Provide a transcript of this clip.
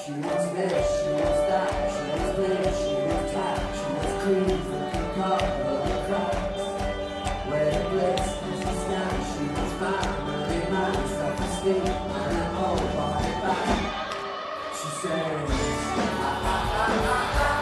She wants this, she wants that, she wants this, she wants that, she wants cream for the cup of the cracks. Where the bliss is the scan, she wants family man, self-esteem, and an old body back. She says, ha ha ha ha ha.